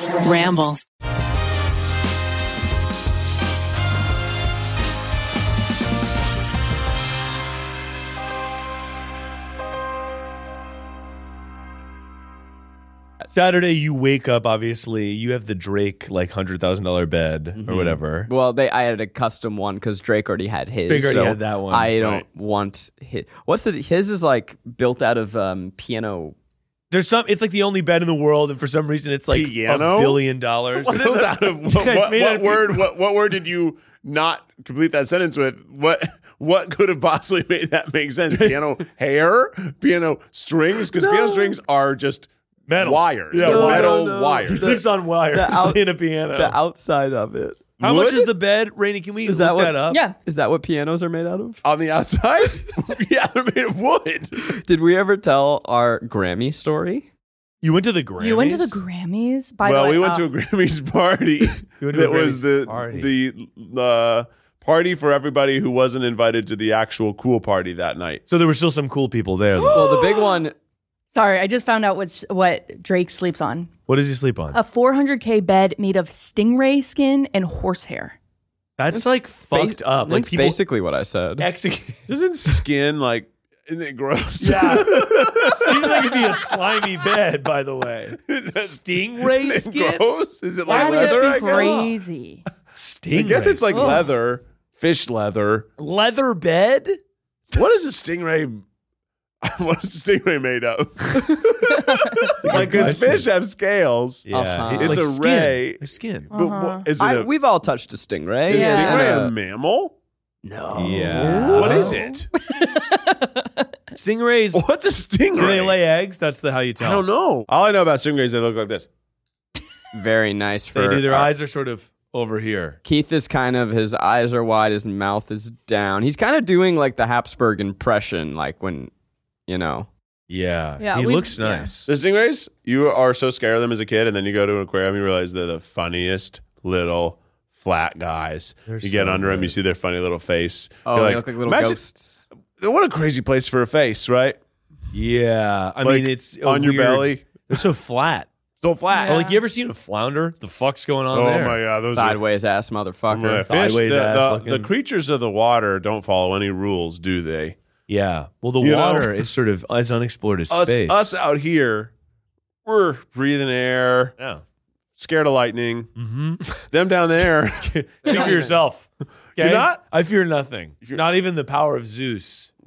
Ramble. Saturday, you wake up, obviously, you have the Drake, like, $100,000 bed or whatever. Well, I had a custom one because Drake already had his. Drake already so had that one. I don't want his. His is like built out of piano. There's it's like the only bed in the world, and for some reason, it's like Piano? $1 billion. Built out of what word did you not complete that sentence with? What could have possibly made that make sense? Piano hair? Piano strings? Because piano strings are just Metal. wires. Yeah, They're wire. metal He wires. sleeps on wires in a piano. The outside of it. How much is the bed, Rainey? Can we look that up? Yeah. Is that what pianos are made out of? On the outside? Yeah, they're made of wood. Did we ever tell our Grammy story? You went to the Grammys? You went to the Grammys? By the Well, way, we went to a Grammys party. That was the party for everybody who wasn't invited to the actual cool party that night. So there were still some cool people there, though. Well, the big one. Sorry, I just found out what Drake sleeps on. What does he sleep on? A $400K bed made of stingray skin and horsehair. That's like fucked up. Like That's people basically what I said. Isn't skin like, isn't it gross? Yeah. Seems like it'd be a slimy bed, by the way. Stingray Isn't it skin? gross? Is it like That leather? I is guess? crazy. Stingray I guess it's like skin. leather, fish leather. Leather bed? What is a stingray? What is a stingray made of? Like, because fish have scales. Yeah. Uh-huh. It's like a skin. ray. Like skin. But what, is it We've all touched a stingray. is Yeah. a stingray And a mammal? No. Yeah. What is it? Stingrays. What's a stingray? Do they lay eggs? That's how you tell. I don't know. All I know about stingrays, they look like this. Very nice for. They do. Their eyes are sort of over here. Keith is kind of, his eyes are wide, his mouth is down. He's kind of doing like the Habsburg impression, like when, you know. Yeah. Yeah, He we- looks yeah. nice. The stingrays, you are so scared of them as a kid, and then you go to an aquarium, you realize they're the funniest little flat guys. They're You get so under them, you good. see their funny little face. Oh, You're they look like little imagine- ghosts. What a crazy place for a face, right? Yeah. I Like, mean, it's on your weird- belly. They're so flat. So flat. Like, you ever seen a flounder? The fuck's going on Oh there? my god, those are Sideways ass motherfucker. yeah, fish. Sideways ass The looking. creatures of the water don't follow any rules, do they? Yeah. Well, the You know? water is sort of as unexplored as space. Us out here, we're breathing air, Yeah. scared of lightning. Mm-hmm. Them down there, Speak for yourself. Okay? You're not? I fear nothing. Not even the power of Zeus. I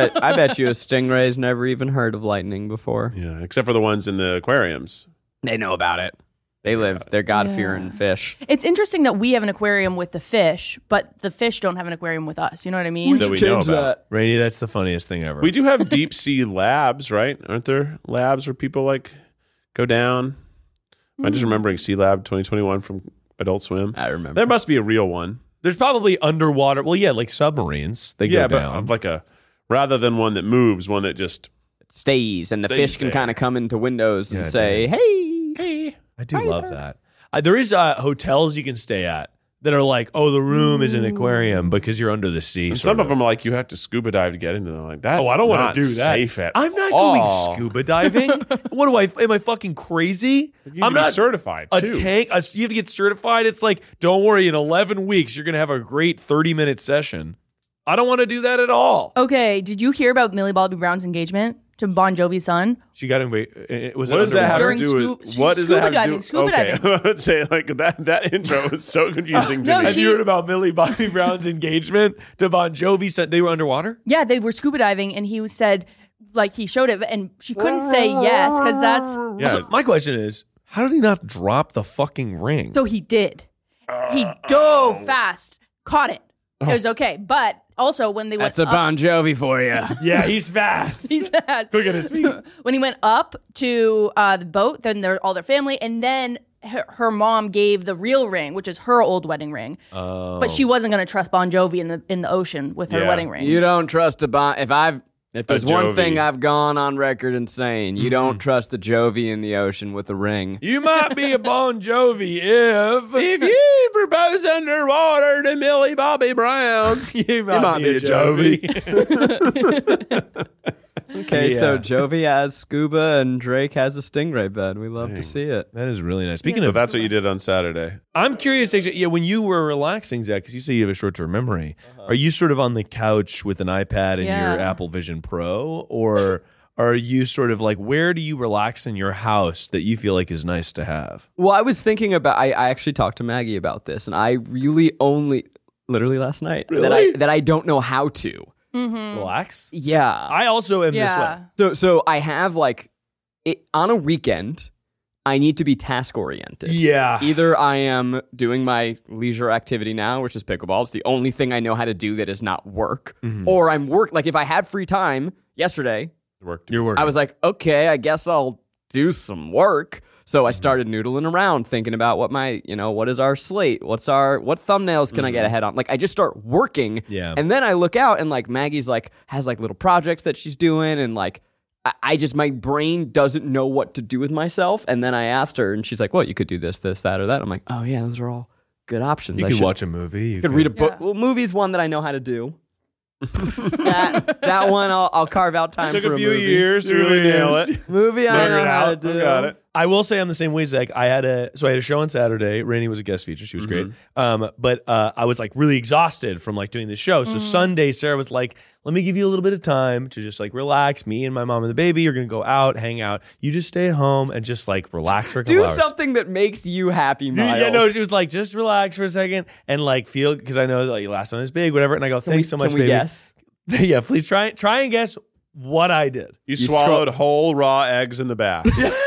bet you a stingray's never even heard of lightning before. Yeah, except for the ones in the aquariums. They know about it. They live. They're God-fearing fish. It's interesting that we have an aquarium with the fish, but the fish don't have an aquarium with us. You know what I mean? That we know about. Rainey, that's the funniest thing ever. We do have deep sea labs, right? Aren't there labs where people like go down? I'm just remembering Sea Lab 2021 from Adult Swim. I remember. There must be a real one. There's probably underwater. Well, yeah, like submarines. They go Yeah, but down. like rather than one that moves, one that just Stays, and the Stays fish can there. kind of come into windows and Yeah, say, "Hey, I do love that. There is hotels you can stay at that are like, oh, the room is an aquarium because you're under the sea. And sort some of them are like you have to scuba dive to get into them. Like that's Oh, I don't want not to do that. Safe at I'm not all. going scuba diving. What do I? Am I fucking crazy? You I'm need to be not certified a too. tank. You have to get certified. It's like, don't worry. In 11 weeks, you're gonna have a great 30-minute session. I don't want to do that at all. Okay, did you hear about Millie Bobby Brown's engagement to Bon Jovi's son? She got in. Was What it does that have to During do with scu- what does that have to do? scuba okay, diving. I would say like that intro was so confusing to No, me. Have she- you heard about Millie Bobby Brown's engagement to Bon Jovi? Said they were underwater. Yeah, they were scuba diving, and he said, like, he showed it, and she couldn't say yes because that's. Yeah. So my question is, how did he not drop the fucking ring? So he did. He dove fast, caught it. It was okay, but also when they went that's a up, Bon Jovi for you." Yeah, he's fast. he's fast. Look at his feet. When he went up to the boat, then all their family, and then her mom gave the real ring, which is her old wedding ring. But she wasn't going to trust Bon Jovi in the ocean with her Yeah. wedding ring. You don't trust a Bon. If there's one Jovi. thing I've gone on record in saying, you don't trust a Jovi in the ocean with a ring. You might be a Bon Jovi if you propose underwater to Millie Bobby Brown, you might be a Jovi. Okay, Yeah. so Jovi has scuba and Drake has a stingray bed. We love to see it. That is really nice. Speaking So of, that's what you did on Saturday. I'm curious, actually, yeah, when you were relaxing, Zach, because you say you have a short-term memory, are you sort of on the couch with an iPad and Yeah. your Apple Vision Pro, or are you sort of like, where do you relax in your house that you feel like is nice to have? Well, I was thinking about. I actually talked to Maggie about this, and I really only, literally last night, Really? that I don't know how to. Relax? Yeah. I also am Yeah. So I have like it on a weekend. I need to be task oriented. this way. Yeah. Either I am doing my leisure activity now, which is pickleball. It's the only thing I know how to do that is not work. Or I'm work. Like if I had free time yesterday, You're working. I was like, okay, I guess I'll do some work. So I started noodling around, thinking about what what is our slate? What thumbnails can I get ahead on? Like I just start working. Yeah. And then I look out and like Maggie's like has like little projects that she's doing and like I just my brain doesn't know what to do with myself. And then I asked her and she's like, well, you could do this, that, or that. I'm like, oh yeah, those are all good options. you I could should- watch a movie. You could read a book. Yeah. Well, movie's one that I know how to do. that one I'll carve out time Took for a few movie. years to really nail it. Movie I Figured know it how to out. do. Got it. I will say I'm the same way, Zach. I had a show on Saturday. Rainey was a guest feature. She was great. But I was like really exhausted from like doing this show. So Sunday, Sarah was like, let me give you a little bit of time to just like relax. Me and my mom and the baby are going to go out, hang out. You just stay at home and just like relax for a couple Do hours. something that makes you happy, Miles. Yeah, no, she was like, just relax for a second and like feel, because I know like last one is big, whatever. And I go, thanks so much, Can we baby. guess? Yeah, please try and guess what I did. You swallowed whole raw eggs in the bath.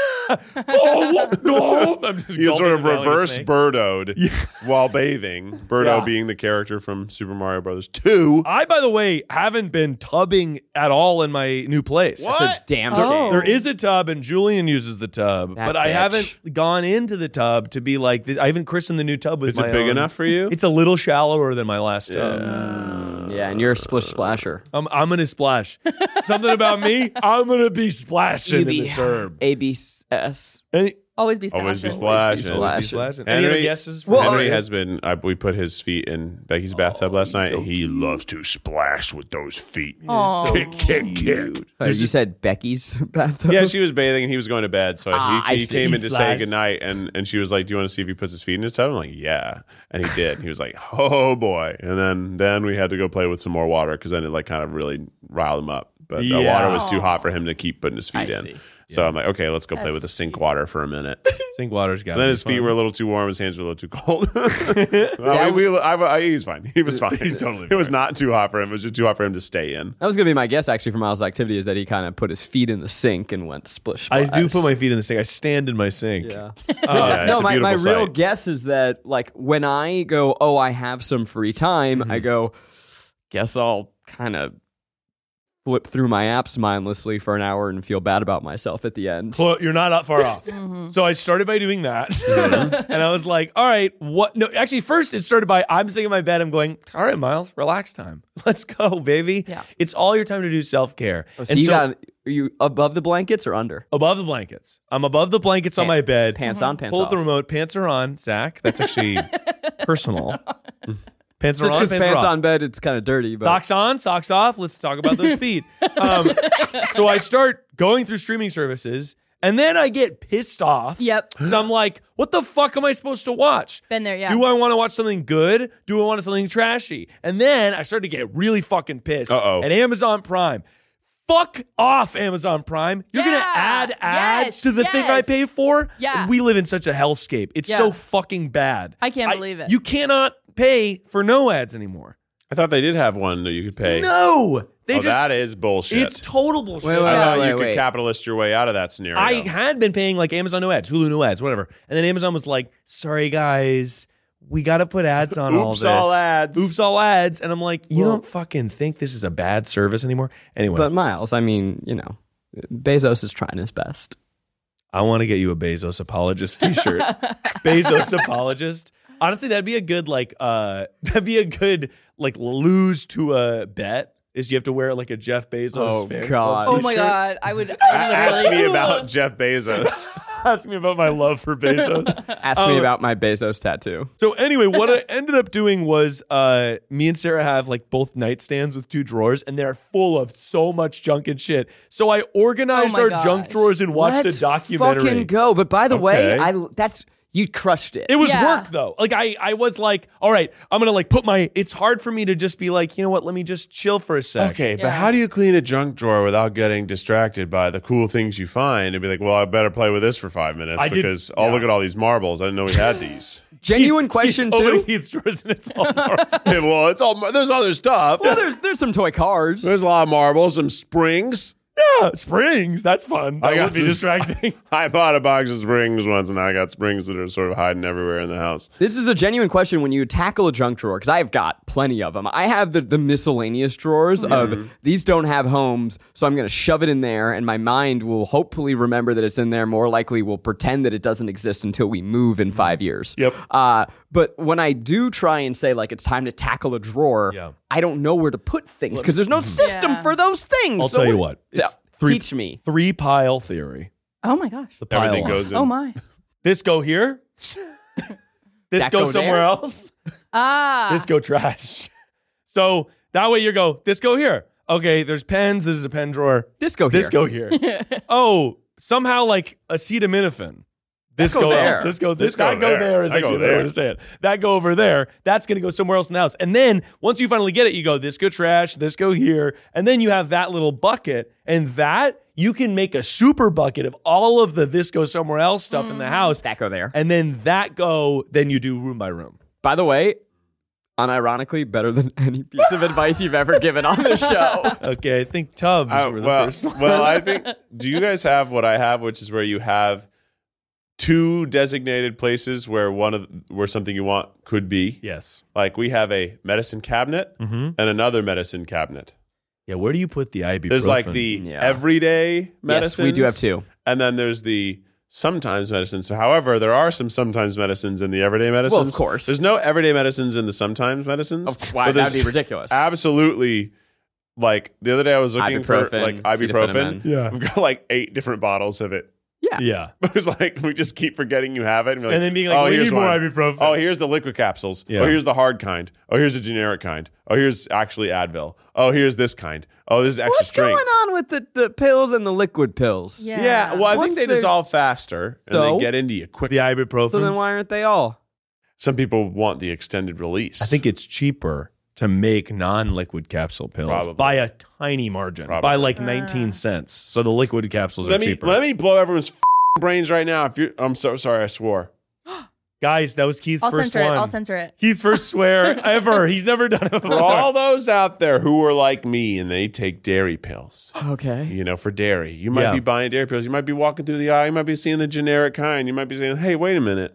Oh, no. I'm just You sort of gulping the belly reverse snake. Birdoed while bathing. Birdo Yeah. being the character from Super Mario Brothers 2. I, by the way, haven't been tubbing at all in my new place. What? That's a damn Oh. shame. There is a tub, and Julian uses the tub, That but I bitch. haven't gone into the tub to be like this. I haven't christened the new tub with Is my it big own. enough for you? It's a little shallower than my last tub. Yeah, and you're a splish splasher. I'm gonna splash. Something about me. I'm gonna be splashing in the tub. ABS. Any, Always be Always be special. splashing. always be splashing. Henry- Any other guesses? For Henry Henry? has been. We put his feet in Becky's bathtub last night, and he loves to splash with those feet. Aw. Kick, kick, kick. You said Becky's bathtub? Yeah, she was bathing and he was going to bed. So I he see. came He in to say splashed. goodnight and she was like, do you want to see if he puts his feet in his tub? I'm like, yeah. And he did. He was like, oh boy. And then we had to go play with some more water because then it like kind of really riled him up. But the Yeah. water was too hot for him to keep putting his feet I in. see. So I'm like, okay, let's go play with the sink water for a minute. Sink water's got. And then his feet were a little too warm, his hands were a little too cold. He was fine. He was fine. He's totally It was fine. not too hot for him. It was just too hot for him to stay in. That was going to be my guess, actually, for Miles' activity, is that he kind of put his feet in the sink and went splish I splash. do put my feet in the sink. I stand in my sink. Yeah. Yeah, No, it's a my beautiful real sight. guess is that, like, when I go, oh, I have some free time, I go, guess I'll kind of flip through my apps mindlessly for an hour and feel bad about myself at the end. Well, you're not that far off. So I started by doing that. And I was like, all right, what? No, actually, first it started by I'm sitting in my bed. I'm going, all right, Miles, relax time. Let's go, baby. Yeah. It's all your time to do self care. So are you above the blankets or under? above the blankets. I'm above the blankets on my bed. Pants on, pants Pull off. up the remote. Pants are on, Zach. That's actually personal. Pants are Just on, because pants pants are off. on bed, it's kind of dirty. But Socks on, socks off. Let's talk about those feet. So I start going through streaming services, and then I get pissed off. Yep. Because I'm like, what the fuck am I supposed to watch? Been there, yeah. Do I want to watch something good? Do I want something trashy? And then I started to get really fucking pissed. Uh-oh. At Amazon Prime. Fuck off, Amazon Prime. You're going to Yeah. add ads Yes. to the thing I Yes. pay for? Yeah. We live in such a hellscape. It's Yeah. so fucking bad. I can't believe it. You cannot pay for no ads anymore. I thought they did have one that you could pay. No. They just, that is bullshit. It's total bullshit. Wait, I thought wait, you could wait. capitalist your way out of that scenario. I had been paying like Amazon no ads, Hulu no ads, whatever. And then Amazon was like, sorry guys, we got to put ads on all Oops, this. all ads. Oops, all ads. And I'm like, you Well- don't fucking think this is a bad service anymore? Anyway, But Miles, I mean, Bezos is trying his best. I want to get you a Bezos apologist t-shirt. Bezos apologist. Honestly, that'd be a good lose to a bet. Is you have to wear like a Jeff Bezos Oh, fan God. club Oh my t-shirt. god, I would. Ask literally- me about Jeff Bezos. Ask me about my love for Bezos. Ask me about my Bezos tattoo. So anyway, what I ended up doing was me and Sarah have like both nightstands with 2 drawers, and they're full of so much junk and shit. So I organized Oh our my junk gosh. drawers and watched Let's a documentary. fucking go. But by the way, Okay. you crushed it. It was Yeah. work though. Like I was like, all right, I'm gonna like put my. It's hard for me to just be like, you know what? Let me just chill for a sec. Okay, but Yeah. how do you clean a junk drawer without getting distracted by the cool things you find and be like, well, I better play with this for 5 minutes I did- because look at all these marbles. I didn't know we had these. Genuine question Opening too. Keith's drawers and it's all marble. Hey, well, it's all there's other stuff. Well, there's some toy cars. There's a lot of marbles, some springs. Yeah, springs. That's fun. That I got would be some- distracting. I bought a box of springs once, and now I got springs that are sort of hiding everywhere in the house. This is a genuine question when you tackle a junk drawer, because I've got plenty of them. I have the miscellaneous drawers of these don't have homes, so I'm going to shove it in there, and my mind will hopefully remember that it's in there. More likely will pretend that it doesn't exist until we move in 5 years. Yep. But when I do try and say, like, it's time to tackle a drawer, Yeah. I don't know where to put things because there's no system Yeah. for those things. I'll So tell you what. It's teach me. 3 pile theory. Oh my gosh. The pile Everything on. goes in. Oh my. This go here. This That go go somewhere there? else. Ah. This go trash. So that way you go, this go here. Okay, there's pens. This is a pen drawer. This go here. This go here. Oh, somehow like acetaminophen. This go go there. else. This go This that go go there. there is That go actually the way there. to say it. That go over there. That's gonna go somewhere else in the house. And then once you finally get it, you go, this go trash, this go here, and then you have that little bucket, and that you can make a super bucket of all of the this go somewhere else stuff in the house. That go there. And then then you do room by room. By the way, unironically, better than any piece of advice you've ever given on this show. Okay, I think tubs were the first one. well, I think. Do you guys have what I have, which is where you have 2 designated places where where something you want could be? Yes. Like we have a medicine cabinet and another medicine cabinet. Yeah, where do you put the ibuprofen? There's like the Yeah. everyday medicines. we do have 2. And then there's the sometimes medicines. However, there are some sometimes medicines in the everyday medicines. Well, of course. There's no everyday medicines in the sometimes medicines. Why? But That'd there's be ridiculous. Absolutely. Like the other day I was looking for Ibuprofen, like ibuprofen. acetaminophen. Yeah. We've got like 8 different bottles of it. Yeah. It was like we just keep forgetting you have it. And, we're like, And then being like, we here's need more one. ibuprofen. Oh, here's the liquid capsules. Yeah. Oh, here's the hard kind. Oh, here's the generic kind. Oh, here's actually Advil. Oh, here's this kind. Oh, this is extra What's strength. going on with the pills and the liquid pills? Yeah. Yeah, well, I What's think they their- dissolve faster and So? they get into you quicker. The ibuprofen. So then why aren't they all? Some people want the extended release. I think it's cheaper to make non-liquid capsule pills Probably. by a tiny margin, Probably. by like 19 cents. So the liquid capsules are let me cheaper. me blow everyone's brains right now. If you, I'm so sorry, I swore. Guys, that was Keith's I'll first censor it. one. I'll censor it. Keith's first swear ever. He's never done it For before. all those out there who are like me and they take dairy pills, Okay. you know, for dairy, you might Yeah. be buying dairy pills. You might be walking through the aisle. You might be seeing the generic kind. You might be saying, "Hey, wait a minute."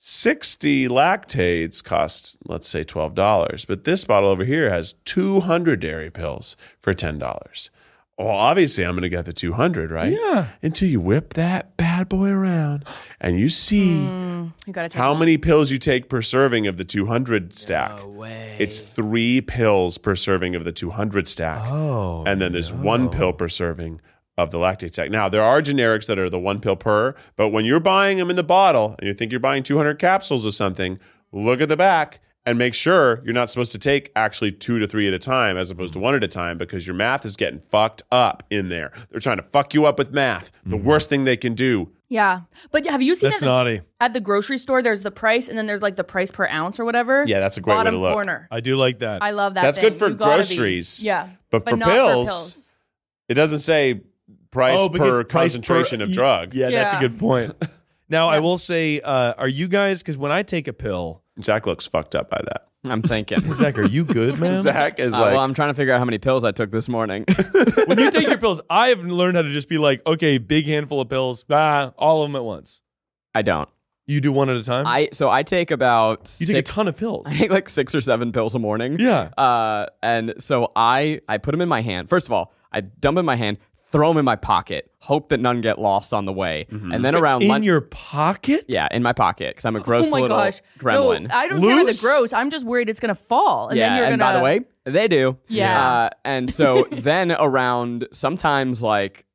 60 lactates cost, let's say, $12, but this bottle over here has 200 dairy pills for $10. Well, obviously, I'm going to get the 200, right? Yeah. Until you whip that bad boy around and you see You gotta take how one. many pills you take per serving of the 200 stack. No way. It's 3 pills per serving of the 200 stack. Oh, And then there's 1 pill per serving of the lactate stack. Now, there are generics that are the 1 pill per, but when you're buying them in the bottle and you think you're buying 200 capsules of something, look at the back and make sure you're not supposed to take actually 2 to 3 at a time as opposed to 1 at a time because your math is getting fucked up in there. They're trying to fuck you up with math. The worst thing they can do. Yeah, but have you seen That's at naughty. at the grocery store? There's the price, and then there's like the price per ounce or whatever. Yeah, that's a great way Bottom to look. corner. I do like that. I love that. That's thing. good for You gotta be- groceries. Yeah, But for not pills, it doesn't say price because per price concentration per- of drug. Yeah, that's a Yeah. good point. Now, I will say, are you guys, because when I take a pill, Zach looks fucked up by that. I'm thinking. Zach, are you good, man? Zach is like, well, I'm trying to figure out how many pills I took this morning. When you take your pills, I've learned how to just be like, okay, big handful of pills, all of them at once. I don't. You do one at a time? I take about you take a ton of pills. I take like 6 or 7 pills a morning. Yeah. And so I put them in my hand. First of all, I dump in my hand, throw them in my pocket, hope that none get lost on the way. And then around In lunch, your pocket? yeah, in my pocket because I'm a gross Oh my little gosh, gremlin. No, I don't care about the Loose? gross. I'm just worried it's gonna fall, and yeah, then you're and gonna. by the way, they do. Yeah. And so then around sometimes like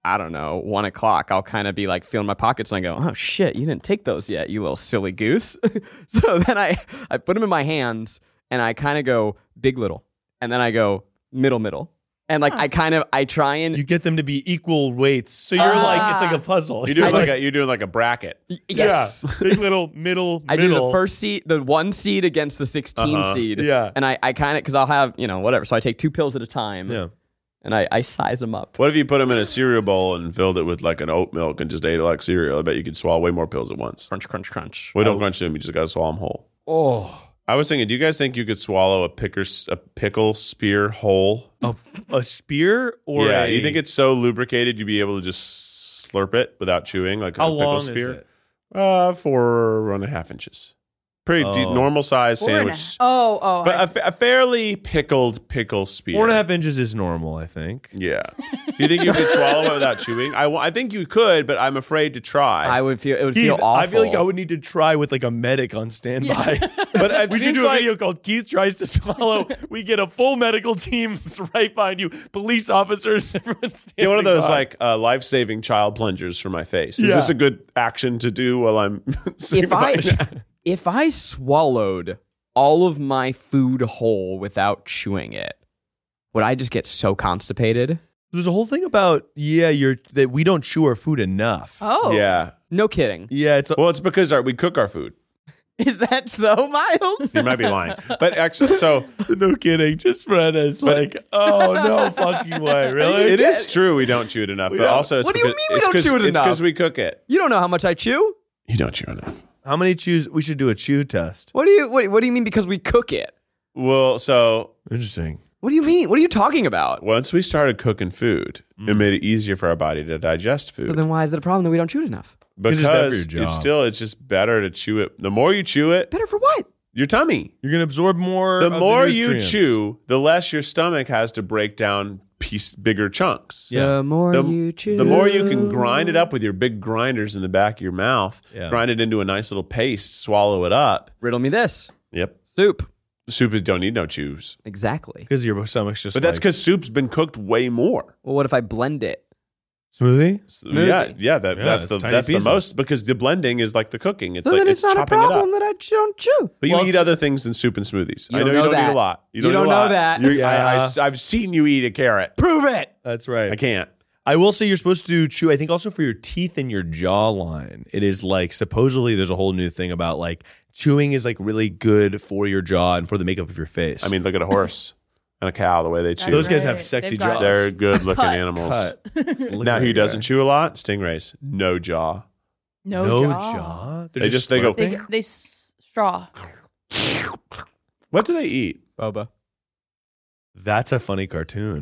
I don't know, 1 o'clock, I'll kind of be like feeling my pockets and I go, oh shit, you didn't take those yet, you little silly goose. So then I put them in my hands and I kind of go big, little. And then I go middle. And like I try and You get them to be equal weights, so you're like it's like a puzzle. You're doing like a bracket. yes. Yeah, big little middle. I do the first seed, the 1 seed against the 16 seed. Yeah. And I kind of, because I'll have, whatever. So I take 2 pills at a time. Yeah. And I size them up. What if you put them in a cereal bowl and filled it with like an oat milk and just ate it like cereal? I bet you could swallow way more pills at once. Crunch, crunch, crunch. Well, don't crunch them. You just got to swallow them whole. Oh, I was thinking, do you guys think you could swallow a pickle spear whole? a spear or Yeah, you think it's so lubricated you'd be able to just slurp it without chewing, like how a pickle long spear? is it? 4.5 inches. Pretty deep, normal size sandwich. Oh, But a fairly pickled pickle spear. 4.5 inches is normal, I think. Yeah. Do you think you could swallow it without chewing? I think you could, but I'm afraid to try. It would feel Keith, awful. I feel like I would need to try with like a medic on standby. But it We should seems do a like video called Keith Tries to Swallow. We get a full medical team right behind you, police officers, everyone standing get one of those by. like life-saving child plungers for my face. Is Yeah. this a good action to do while I'm if I swallowed all of my food whole without chewing it, would I just get so constipated? There's a whole thing about that we don't chew our food enough. Oh. Yeah. No kidding. Yeah, it's Well, it's because we cook our food. Is that so, Miles? You might be lying. But actually, so no kidding. Just Fred is like, oh no fucking way, really? it is true we don't chew it enough. But don't. also, it's What do you because- mean we it's don't 'cause- chew it It's enough? because we cook it. You don't know how much I chew? You don't chew enough. How many chews? We should do a chew test. What do you mean because we cook it? Well, so Interesting. What do you mean? What are you talking about? once we started cooking food, it made it easier for our body to digest food. So then why is it a problem that we don't chew it enough? It's just better for Because your it's jaw. it's just better to chew it. The more you chew it, Better for what? your tummy. You're gonna absorb more. The of more you nutrients. chew, the less your stomach has to break down bigger chunks. Yeah. The more The, you chew. the more you can grind it up with your big grinders in the back of your mouth, Yeah. grind it into a nice little paste, swallow it up. Riddle me this. Yep. Soup. Soup don't need no chews. Exactly. because your stomach's just. But that's like, because soup's been cooked way more. Well, what if I blend it? smoothie. Yeah, that's it's the tiny that's the pieces. most because the blending is like the cooking. It's So like then it's not a chopping it up. problem that I don't chew. But you Well, eat other things than soup and smoothies. You I know don't you know don't eat that. a lot. You don't eat a know lot. that. Yeah. I've seen you eat a carrot. Prove it. That's right. I can't. I will say you're supposed to chew. I think also for your teeth and your jawline, it is like supposedly there's a whole new thing about like chewing is like really good for your jaw and for the makeup of your face. I mean, look at a horse and a cow, the way they chew. those guys Right. have sexy They've got- jaws. They're good looking Cut. animals. Cut. Look Now, at who that doesn't guy. chew a lot? Stingrays. No jaw. No, No jaw. jaw. They just- they go- slurping? They straw. What do they eat? Boba. That's a funny cartoon.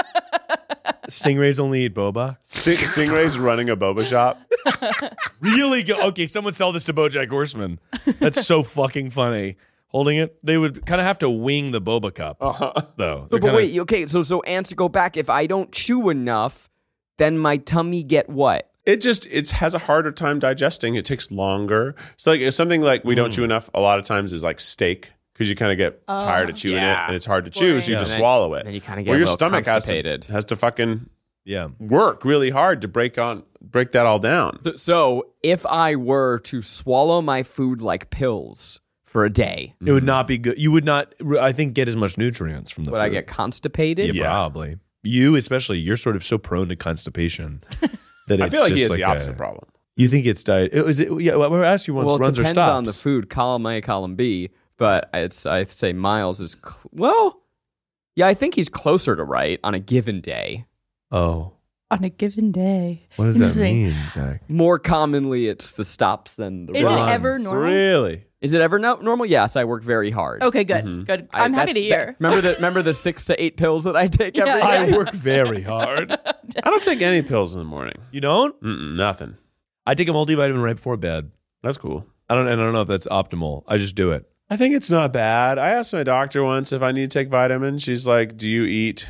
Stingrays only eat boba. Stingrays running a boba shop. Really good. Okay, someone sell this to BoJack Horseman. That's so fucking funny. Holding it, they would kind of have to wing the boba cup, though. So, They're but kinda- wait, okay, so answer go back. If I don't chew enough, then my tummy get what? It has a harder time digesting. It takes longer. So like something like we don't chew enough a lot of times is like steak because you kind of get tired of chewing yeah. it and it's hard to chew, so you Yeah. just And then- swallow it. then you kinda get Well, a your little stomach constipated. has to fucking yeah. work really hard to break that all down. So if I were to swallow my food like pills for a day, It would not be good. You would not, I think, get as much nutrients from the would food. I get constipated? Yeah, probably. You especially, you're sort of so prone to constipation that I it's feel like he just has the opposite problem. You think it's diet? Is it? Yeah, well, I asked you once. Well, it runs or depends stops. on the food, column A, column B. But I'd say Miles is yeah, I think he's closer to right on a given day. Oh, On a given day. what does that Interesting. mean, Zach? More commonly, it's the stops than the Is runs. it ever normal? Really? Is it ever normal? Yes, I work very hard. Okay, good. Good. I'm happy to hear. Remember the 6 to 8 pills that I take every Yeah. day? I work very hard. I don't take any pills in the morning. You don't? Nothing. I take a multivitamin right before bed. That's cool. I don't know if that's optimal. I just do it. I think it's not bad. I asked my doctor once if I need to take vitamins. She's like, "Do you eat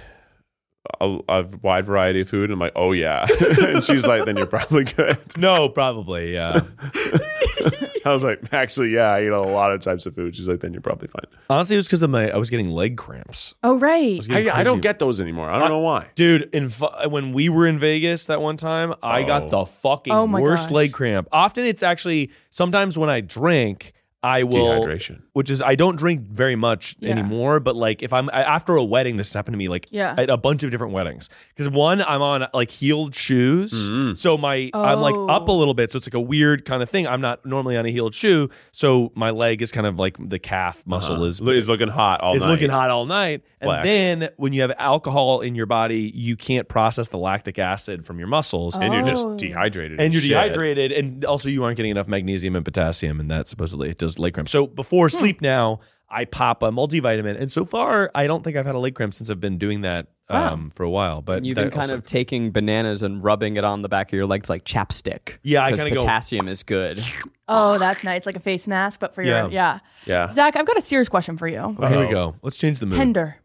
a wide variety of food?" And I'm like, "Oh yeah." And she's like, "Then you're probably good." No, probably. Yeah. I was like, actually, yeah, I eat a lot of types of food. She's like, then you're probably fine. Honestly, it was because I was getting leg cramps. Oh, right. I don't get those anymore. I don't know why. Dude, when we were in Vegas that one time, I got the fucking Oh my worst gosh. leg cramp. Often it's actually, sometimes when I drink, I will, Dehydration. which is I don't drink very much anymore. But like if I'm after a wedding, this happened to me like at a bunch of different weddings. Because one, I'm on like heeled shoes, so I'm like up a little bit, so it's like a weird kind of thing. I'm not normally on a heeled shoe, so my leg is kind of like the calf muscle is looking hot all night. looking hot all night. And Flexed. then when you have alcohol in your body, you can't process the lactic acid from your muscles. and you're just dehydrated. And you're shit. dehydrated, and also you aren't getting enough magnesium and potassium, and that supposedly it does leg cramps. So before sleep now, I pop a multivitamin, and so far I don't think I've had a leg cramp since I've been doing that for a while. But You've been kind of taking bananas and rubbing it on the back of your legs like chapstick. Yeah, I because kinda go- potassium is good. Oh, that's nice. Like a face mask, but for your, Yeah. Yeah. Zach, I've got a serious question for you. Okay, here we go. Let's change the mood. Tender.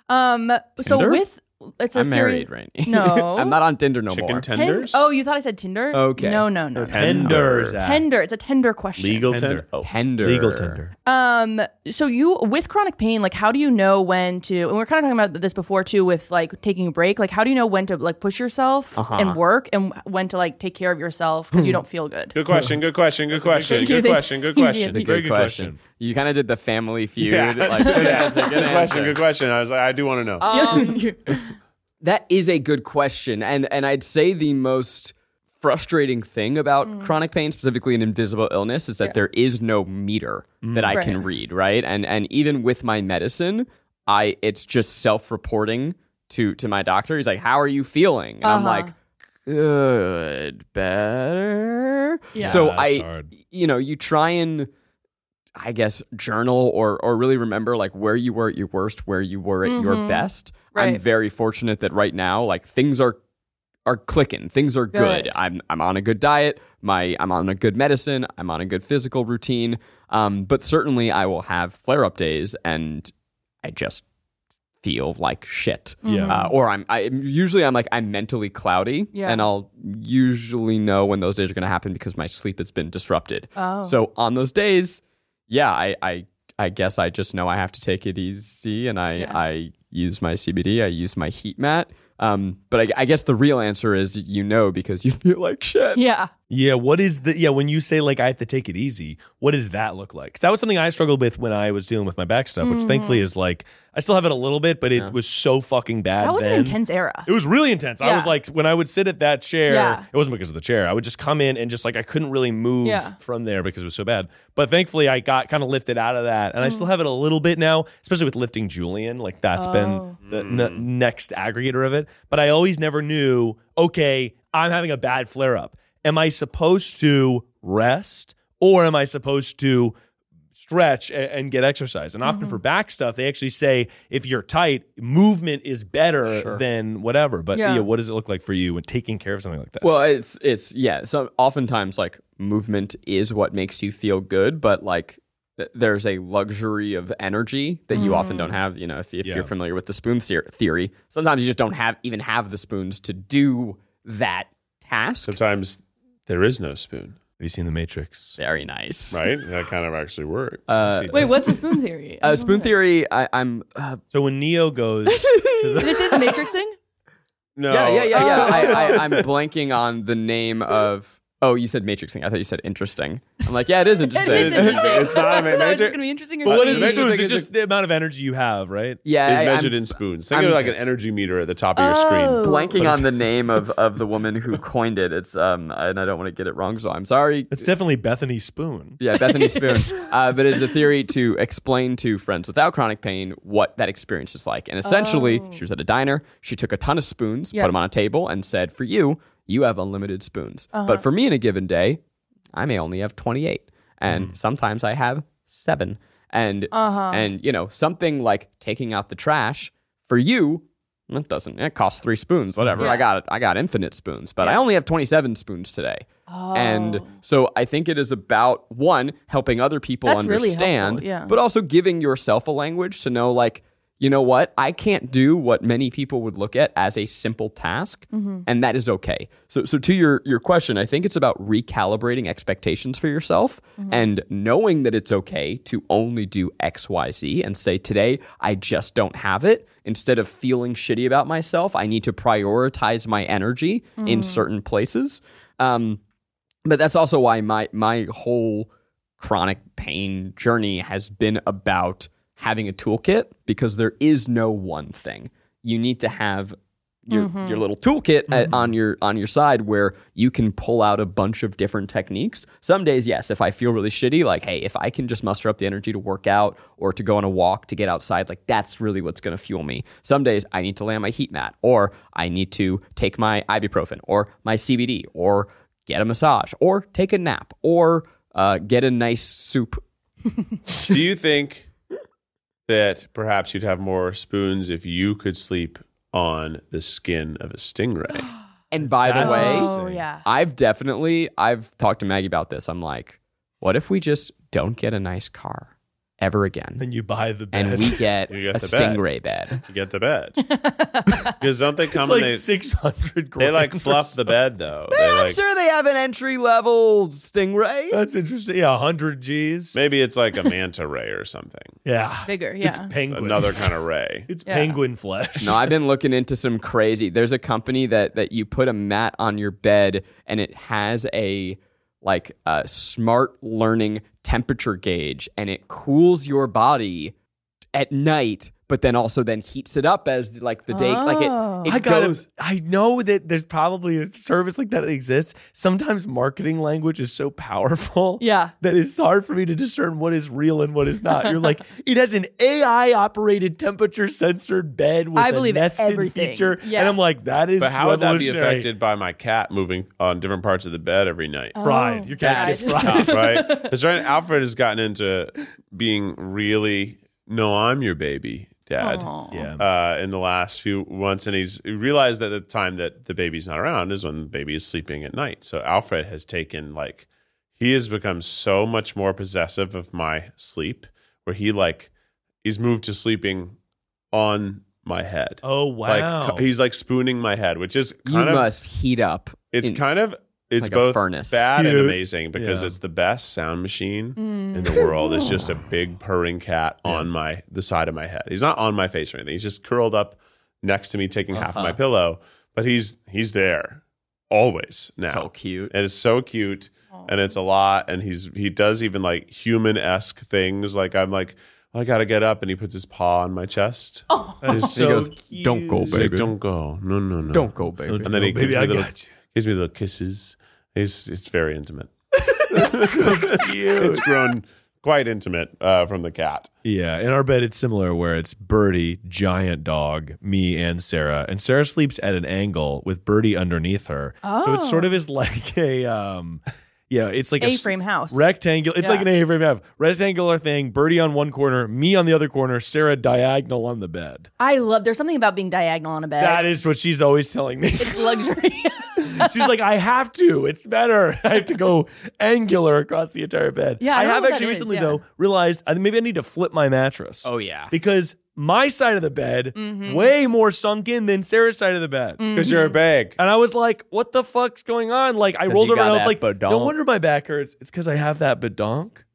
So Tinder? with, it's a I'm married, serious- right? No. I'm not on Tinder no Chicken more. tenders? Oh, you thought I said Tinder? Okay. No. Tender, Zach. Tender. It's a tender question. Legal Tender. tender. Oh. Tender. Legal tender. So you, with chronic pain, like how do you know when to, and we're kind of talking about this before too with like taking a break, like how do you know when to like push yourself and work and when to like take care of yourself because you don't feel good? Good question. Good question. Good question. Thank you. Good question. Good question. Thank Very Good good question. question. You kind of did the Family Feud. Yeah. Like, Yeah. that's a Good question. answer. Good question. I was like, I do want to know. That is a good question. And I'd say the most frustrating thing about chronic pain, specifically an invisible illness, is that there is no meter that I can read, right? And even with my medicine, it's just self-reporting to my doctor. He's like, "How are you feeling?" And I'm like, "Good, better." Yeah. So That's hard. you try and I guess journal or really remember like where you were at your worst, where you were at your best. I'm Right. very fortunate that right now like things are clicking. Things are good. Good. I'm on a good diet. I'm on a good medicine. I'm on a good physical routine. But certainly I will have flare-up days and I just feel like shit. Yeah. Or I'm mentally cloudy, Yeah. and I'll usually know when those days are going to happen because my sleep has been disrupted. Oh. So on those days, yeah, I guess I just know I have to take it easy, and I use my CBD, I use my heat mat. But I guess the real answer is because you feel like shit. Yeah. Yeah, when you say like I have to take it easy, what does that look like? Because that was something I struggled with when I was dealing with my back stuff, which thankfully is like, I still have it a little bit, but it was so fucking bad That was then. an intense era. It was really intense. I Yeah. was like, when I would sit at that chair, Yeah. it wasn't because of the chair. I would just come in and just like, I couldn't really move Yeah. from there because it was so bad. But thankfully, I got kind of lifted out of that. And I still have it a little bit now, especially with lifting Julian. Like, that's been the next aggregator of it. But I always never knew, okay, I'm having a bad flare up. Am I supposed to rest or am I supposed to stretch and get exercise? And often for back stuff, they actually say if you're tight, movement is better than whatever. But Yeah. what does it look like for you when taking care of something like that? Well, it's so oftentimes like movement is what makes you feel good, but like there's a luxury of energy that you often don't have. If you're familiar with the spoon theory, sometimes you just don't even have the spoons to do that task. Sometimes there is no spoon, Have you seen The Matrix? Very nice. right? That kind of actually worked. Wait, what's the spoon theory? I don't Spoon know theory. I'm. So when Neo goes to this. This is the Matrix thing? no. Yeah. I'm blanking on the name of. Oh, you said Matrix thing. I thought you said interesting. I'm like, yeah, it is interesting. It is interesting. It's not a So it's Matrix. going to be interesting. Or But what is funny? the spoons? Matrix It's is just the amount of energy you have, right? Yeah, Is I'm measured in spoons. Think of it like an energy meter at the top of your screen. blanking on the name of the woman who coined it. It's and I don't want to get it wrong, so I'm sorry. It's definitely Bethany Spoon. Yeah, Bethany Spoon. But it's a theory to explain to friends without chronic pain what that experience is like. And essentially, she was at a diner. She took a ton of spoons, put them on a table, and said, "For you, you have unlimited spoons. But for me in a given day, I may only have 28. And sometimes I have 7. And something like taking out the trash, for you, it costs 3 spoons, whatever. Yeah. I got infinite spoons, but I only have 27 spoons today. And so I think it is about, one, helping other people That's really understand, helpful, yeah. but also giving yourself a language to know, like, you know what? I can't do what many people would look at as a simple task, and that is okay. So to your question, I think it's about recalibrating expectations for yourself and knowing that it's okay to only do X, Y, Z and say, today, I just don't have it. Instead of feeling shitty about myself, I need to prioritize my energy in certain places. But that's also why my whole chronic pain journey has been about having a toolkit, because there is no one thing. You need to have your little toolkit on your side where you can pull out a bunch of different techniques. Some days, yes, if I feel really shitty, like, hey, if I can just muster up the energy to work out or to go on a walk, to get outside, like that's really what's going to fuel me. Some days I need to lay on my heat mat, or I need to take my ibuprofen or my CBD, or get a massage, or take a nap, or get a nice soup. Do you think that perhaps you'd have more spoons if you could sleep on the skin of a stingray? And by the way, Oh, yeah. I've talked to Maggie about this. I'm like, what if we just don't get a nice car ever again? And you buy the bed. And we get You get a the bed. stingray bed. You get the bed. Because don't they come it's like and 600 grand. they like fluff the bed though. They I'm like, sure they have an entry level stingray. That's interesting. Yeah, 100 G's. maybe it's like a manta ray or something. Yeah. Bigger, It's yeah. penguin. Another kind of ray. It's Yeah. penguin flesh. No, I've been looking into some crazy. There's a company that you put a mat on your bed and it has a smart learning temperature gauge, and it cools your body at night, but then also heats it up as like the day. Like Oh. it I goes. know that there's probably a service like that exists. Sometimes marketing language is so powerful Yeah. that it's hard for me to discern what is real and what is not. You're like, it has an AI operated temperature censored bed with I a believe nested everything. feature. Yeah. And I'm like, that is But how would that be revolutionary. affected by my cat moving on different parts of the bed every night? Fried. Your cat God. gets fried. Right? Because Alfred has gotten into being really, no, I'm your baby, Dad. Yeah. In the last few months, and he realized that the time that the baby's not around is when the baby is sleeping at night. So Alfred has taken he has become so much more possessive of my sleep, where he's moved to sleeping on my head. Oh, wow. Like he's spooning my head, which is You kind of must heat up. it's like a both furnace. bad and Cute. amazing, because Yeah. it's the best sound machine in the world. It's just a big purring cat on the side of my head. He's not on my face or anything. He's just curled up next to me, taking half of my pillow. But he's there always now. So cute. And it's so cute, and it's a lot. And he does even human-esque things. I'm like, oh, I gotta get up, and he puts his paw on my chest. Oh. That is He so goes, cute. "Don't go, He's like, baby. don't go. No. Don't go, baby." And then he baby, I gives got you. me little kisses. It's very intimate. So cute. It's grown quite intimate from the cat. Yeah, in our bed it's similar, where it's Birdie, giant dog, me and Sarah, and Sarah sleeps at an angle with Birdie underneath her. So it sort of is like a it's like A-frame house. rectangular. It's like Yeah. an A-frame house, rectangular thing. Birdie on one corner, me on the other corner, Sarah diagonal on the bed. There's something about being diagonal on a bed. That is what she's always telling me. It's luxury. She's like, I have to. It's better. I have to go angular across the entire bed. Yeah, I I don't know have what actually that is, recently yeah. though realized maybe I need to flip my mattress. Oh, yeah. Because my side of the bed way more sunk in than Sarah's side of the bed. Because you're a bag. And I was like, what the fuck's going on? Like I rolled you over and got I was that like, badonk. no wonder my back hurts. It's because I have that badonk.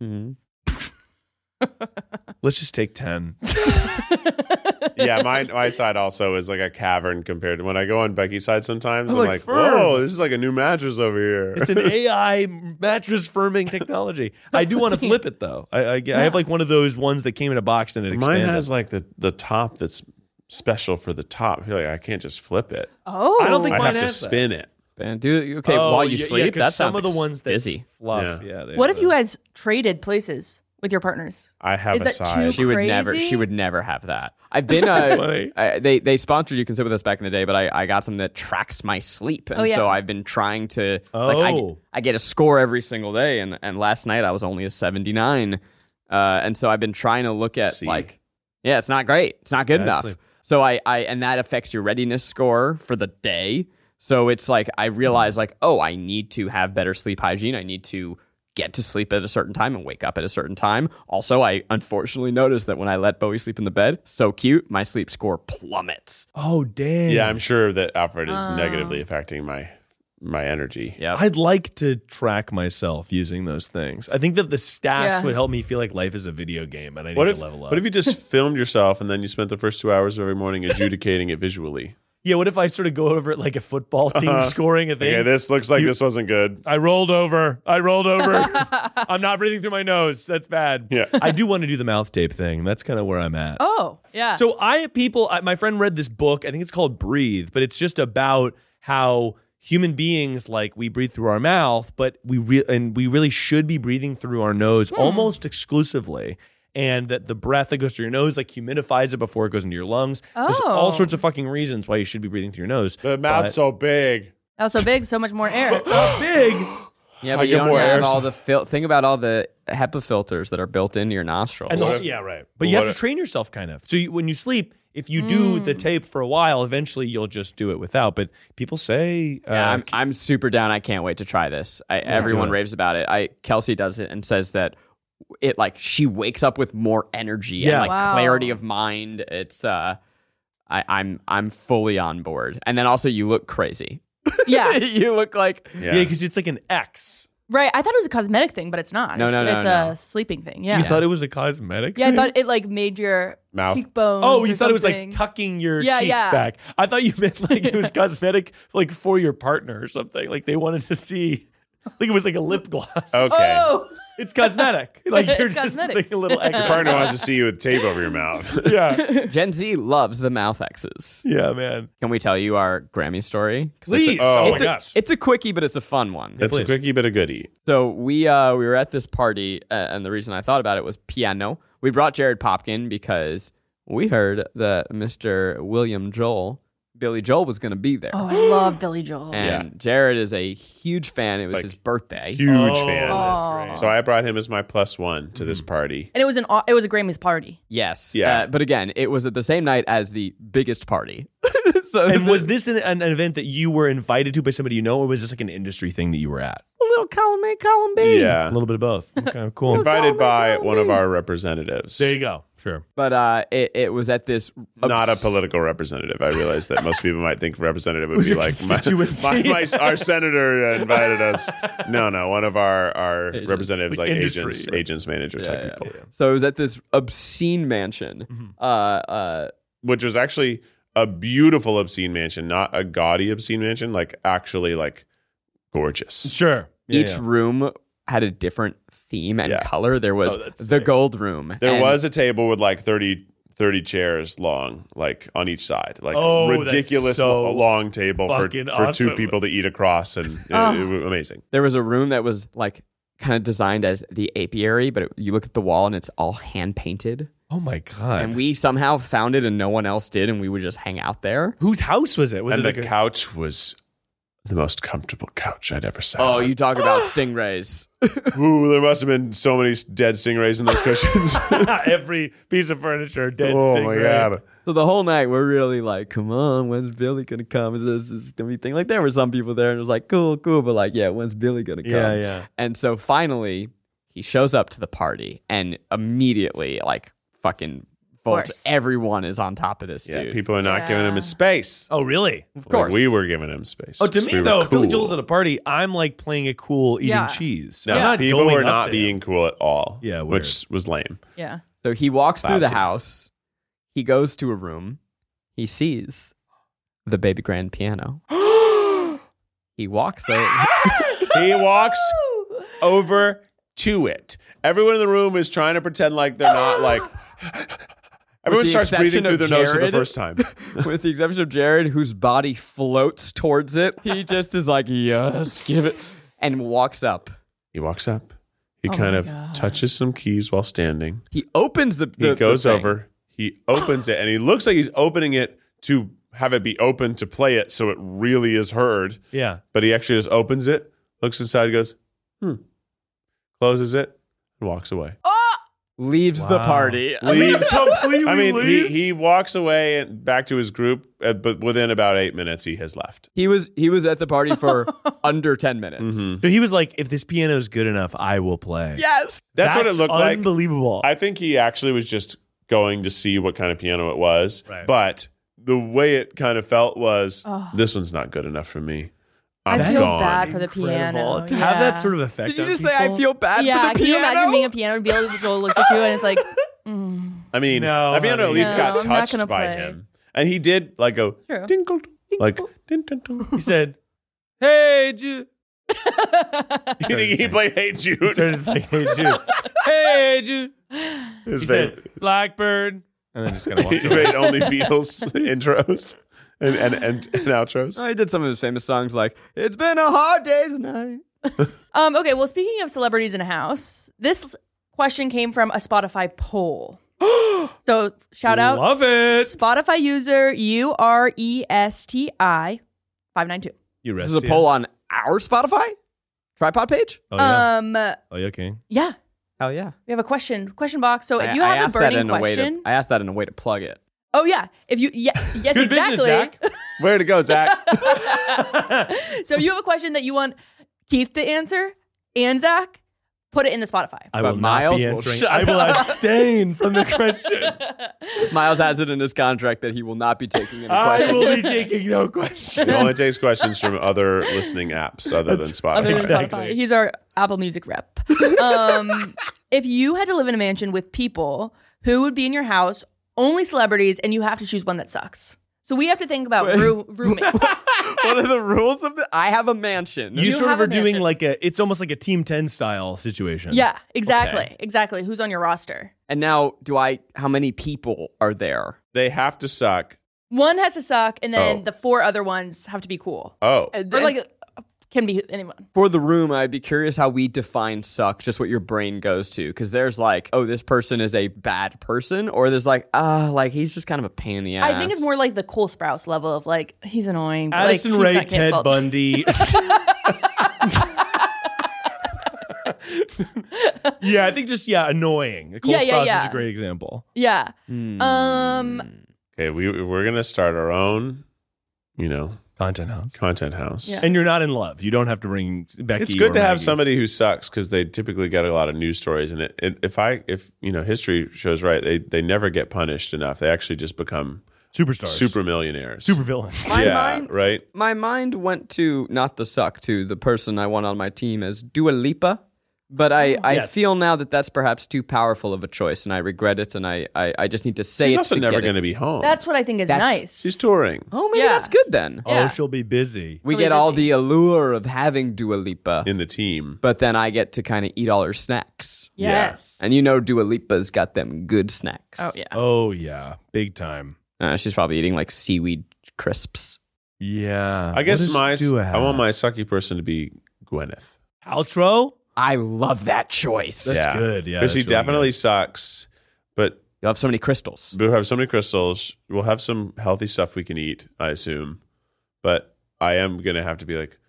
Let's just take 10. Yeah, my side also is like a cavern compared to when I go on Becky's side sometimes. I'm like like, firm. whoa, this is like a new mattress over here. It's an AI mattress firming technology. I do want to flip it though. I have like one of those ones that came in a box and it Mine expanded. has the top that's special for the top. I feel like I can't just flip it. Oh. I don't think I mine have to has that. spin it. And okay, Oh, while you yeah, sleep, 'cause that some sounds of the ones that dizzy. fluff. Yeah. Yeah. What if you guys traded places with your partners? I have Is a that side. too She would crazy? never. She would never have that. I've been. funny. They sponsored You Can Sit With Us back in the day, but I got something that tracks my sleep, and Oh, yeah. so I've been trying to. Oh. I get a score every single day, and last night I was only a 79, and so I've been trying to look at C. it's not great. It's not good bad enough. sleep. So I and that affects your readiness score for the day. So it's like I realize I need to have better sleep hygiene. I need to get to sleep at a certain time and wake up at a certain time. Also, I unfortunately noticed that when I let Bowie sleep in the bed, so cute, my sleep score plummets. Oh, damn. Yeah, I'm sure that Alfred is negatively affecting my energy. Yeah. I'd like to track myself using those things. I think that the stats would help me feel like life is a video game and I need to level up. What if you just filmed yourself and then you spent the first 2 hours of every morning adjudicating it visually? Yeah, what if I sort of go over it like a football team scoring a thing? Okay, this looks like this wasn't good. I rolled over. I'm not breathing through my nose. That's bad. Yeah. I do want to do the mouth tape thing. That's kind of where I'm at. Oh, yeah. So my friend read this book. I think it's called Breathe, but it's just about how human beings, like, we breathe through our mouth, but we really should be breathing through our nose almost exclusively. And that the breath that goes through your nose like humidifies it before it goes into your lungs. There's all sorts of fucking reasons why you should be breathing through your nose. The mouth's so big. Oh, so big, so much more air. Big. Yeah, I but you get don't more have air. all the think about all the HEPA filters that are built into your nostrils. And yeah, right. But you have to train yourself kind of. So when you sleep, if you do the tape for a while, eventually you'll just do it without. But people say... Yeah, I'm super down. I can't wait to try this. Everyone raves about it. Kelsey does it and says that it, like, she wakes up with more energy and like clarity of mind. It's I'm fully on board. And then also you look crazy. Yeah. You look like Yeah, because it's like an X. Right. I thought it was a cosmetic thing, but it's not. No, it's no. a sleeping thing. Yeah. You thought it was a cosmetic Yeah, I thing? thought it like made your Mouth. cheekbones. Oh, you or thought it was like something. tucking your Yeah, cheeks yeah. back. I thought you meant like it was cosmetic like for your partner or something. Like they wanted to see... Like it was like a lip gloss. Okay. Oh, It's cosmetic. Like you're It's just cosmetic. putting a little X. Your partner wants to see you with tape over your mouth. Yeah. Gen Z loves the mouth X's. Yeah, man. Can we tell you our Grammy story? 'Cause Please. Oh, my gosh. It's a quickie, but it's a fun one. It's a please. quickie but a goodie. So we were at this party, and the reason I thought about it was piano. We brought Jared Popkin because we heard that Mr. Billy Joel was going to be there. oh, I love Billy Joel. And Jared is a huge fan. It was Like, his birthday. Huge fan. That's great. So I brought him as my +1 to this party. And it was a Grammys party. Yes. Yeah. But again, it was at the same night as the biggest party. So And was this an event that you were invited to by somebody you know, or was this like an industry thing that you were at? a little column A, column B. A Yeah. little bit of both. Okay, cool. Invited by one of our representatives. There you go. Sure. But it was at this... Not a political representative. I realize that most people might think representative would be like our senator invited us. No, one of our representatives, Like like industry, agents, right. agents manager type people, So it was at this obscene mansion. which was actually a beautiful obscene mansion, not a gaudy obscene mansion, like actually like gorgeous. Sure. Yeah, Each yeah. room had a different theme and Yeah. color. There was that's the sick. gold room. There and was a table with like 30 chairs long, like on each side, like Oh, that's ridiculous so long table for fucking two awesome. people to eat across, and it was amazing. There was a room that was like kind of designed as the apiary, but you look at the wall and it's all hand painted. Oh my God. And we somehow found it and no one else did, and we would just hang out there. Whose house was it? Was And it the like couch was the most comfortable couch I'd ever sat Oh, on. you talk about stingrays. Ooh, there must have been so many dead stingrays in those cushions. every piece of furniture dead Oh stingray. my God. So the whole night we're really like, come on, when's Billy gonna come? Is this gonna be a thing? Like there were some people there and it was like, cool, but like, yeah, when's Billy gonna come? Yeah, yeah. And so finally he shows up to the party and immediately like fucking bolts. course. Everyone is on top of this Yeah, dude. people are not giving him his Yeah. space. Oh, really? Of course. Like, we were giving him space. Oh, to me, We were though, if Billy cool. Joel's at a party, I'm like playing it cool eating Yeah. cheese. No, I'm not people going were up not to being him. cool at all. Yeah, which was lame. Yeah. So he walks through the Lousy. house. He goes to a room. He sees the baby grand piano. He walks over. He walks over to it. Everyone in the room is trying to pretend like they're not like. Everyone the starts breathing exception through of their nose for the Jared. first time. With the exception of Jared, whose body floats towards it. He just is like, yes, give it. And walks up. He walks up. He Oh kind my of God. touches some keys while standing. He opens the He goes thing. over. He opens it, and he looks like he's opening it to have it be open to play it, so it really is heard. Yeah. But he actually just opens it, looks inside, goes, closes it, and walks away. leaves the Wow. party. Leaves. Completely I mean, leaves? he walks away and back to his group, but within about 8 minutes, he has left. He was at the party for under 10 minutes. So he was like, if this piano is good enough, I will play. Yes. That's what it looked like. Unbelievable. I think he actually was just going to see what kind of piano it was. Right. But the way it kind of felt was, this one's not good enough for me. I'm I feel gone. bad for the Incredible. piano. To have that Yeah. sort of effect Did you on just say I people. feel bad Yeah, for the can you piano? imagine being a piano and being able to look at you and it's like, I mean, No, that piano at honey. least No, got I'm not touched gonna by play. him. And he did like go, True. dinkle, like, din, din, din. He said, hey, Jude. You think he played Hey He Jude? started like, hey, Jude. Hey, Jude. His He favorite. said, Blackbird. And then just kind of walked He away. made only Beatles intros and outros. I did some of his famous songs like "It's Been a Hard Day's Night." Okay, well, speaking of celebrities in a house, this question came from a Spotify poll. So shout out Love it. Spotify user URESTI 592. You This rest is a poll on our Spotify tripod page. Oh, yeah. Oh, yeah, King. Yeah, Hell yeah! we have a question box. So if I- you I have a asked that burning in a way question, I asked that in a way to plug it. oh yeah, if you yes Good exactly. business, Zach. Way to go, Zach. So if you have a question that you want Keith to answer and Zach, put it in the Spotify. I But will Miles not be will answering. shut I will up. abstain from the question. Miles has it in his contract that he will not be taking any I questions. will be taking no question. He only takes questions from other listening apps other than Spotify. Other than Exactly. Spotify. He's our Apple Music rep. If you had to live in a mansion with people, who would be in your house? Only celebrities, and you have to choose one that sucks. So we have to think about roommates. What are the rules of it? I have a mansion. You You sort have of a are doing mansion. like it's almost like a Team 10 style situation. Yeah, exactly. Okay. Exactly. Who's on your roster? And now, how many people are there? They have to suck. One has to suck, and then Oh. the 4 other ones have to be cool. Oh, Or like, can be anyone. For the room, I'd be curious how we define suck, just what your brain goes to. Because there's like, oh, this person is a bad person, or there's like, like he's just kind of a pain in the ass. I think it's more like the Cole Sprouse level of like, he's annoying. But Addison like, Rae, he's not Ted canceled. Bundy. Yeah, I think just annoying. Cole Yeah, yeah, Sprouse yeah. is a great example. Yeah. okay. We're gonna start our own, Content house. content house. Yeah. And you're not in love. You don't have to bring Becky. It's good or to have Maggie. somebody who sucks because they typically get a lot of news stories, and if history shows right, they never get punished enough. They actually just become superstars, super millionaires, super villains. My yeah, mind- right. My mind went to not the suck, to the person I want on my team as Dua Lipa. But I Yes. feel now that that's perhaps too powerful of a choice, and I regret it, and I just need to say She's it. also to never get going to it. be home. That's what I think is nice. She's touring. Oh, maybe Yeah. that's good then. Oh, Yeah. she'll be busy. We Really get all busy. the allure of having Dua Lipa, In the team. but then I get to kind of eat all her snacks. Yes. And Dua Lipa's got them good snacks. Oh, yeah. Oh yeah, big time. She's probably eating like seaweed crisps. Yeah. I guess What does Dua I have? want my sucky person to be Gwyneth. Paltrow. I love that choice. That's good. Yeah, Because she that's really definitely good. sucks, but You'll have so many crystals. we'll have so many crystals. We'll have some healthy stuff we can eat, I assume. But I am going to have to be like,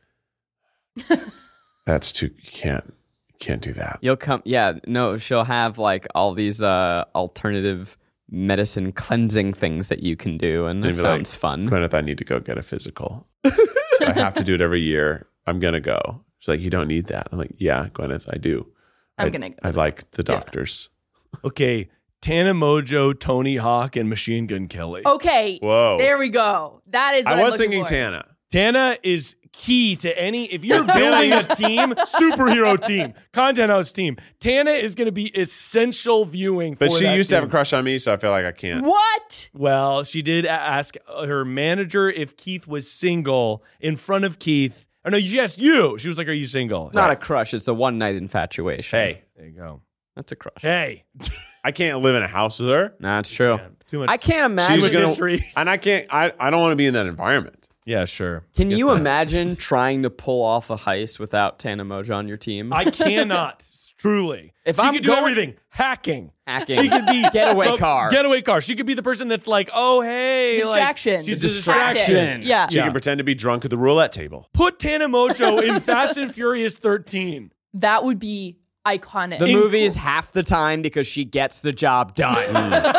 that's too, you can't do that. You'll come, she'll have like all these alternative medicine cleansing things that you can do, and And it be like, sounds fun. Gwyneth, I need to go get a physical. I have to do it every year. I'm going to go. She's like, you don't need that. I'm like, yeah, Gwyneth, I do. I'm gonna go. I like the doctors. Okay, Tana Mojo, Tony Hawk, and Machine Gun Kelly. Okay. Whoa. There we go. That is what I I'm was looking thinking for. Tana. Tana is key to any. If you're building a team, superhero team, content house team, Tana is going to be essential viewing. But for she that used to have a team. crush on me, so I feel like I can't. What? Well, she did ask her manager if Keith was single in front of Keith. Oh no, she asked you. She was like, "Are you single?" Not a crush, it's a one night infatuation. Hey, There you go. That's a crush. Hey, I can't live in a house with her. Nah, it's true. too much. I can't imagine. She's gonna, history. and I can't. I don't want to be in that environment. Yeah, sure. Can you imagine trying to pull off a heist without Tana Mojo on your team? I cannot. Truly, If she I'm could do going- everything, hacking. Hacking. She could be Getaway car. Getaway car. She could be the person that's like, oh hey, Distraction. Like, she's a Distraction. distraction. Yeah. She can pretend to be drunk at the roulette table. Put Tana Mojo in Fast and Furious 13. That would be iconic. The movie is half the time because she gets the job done.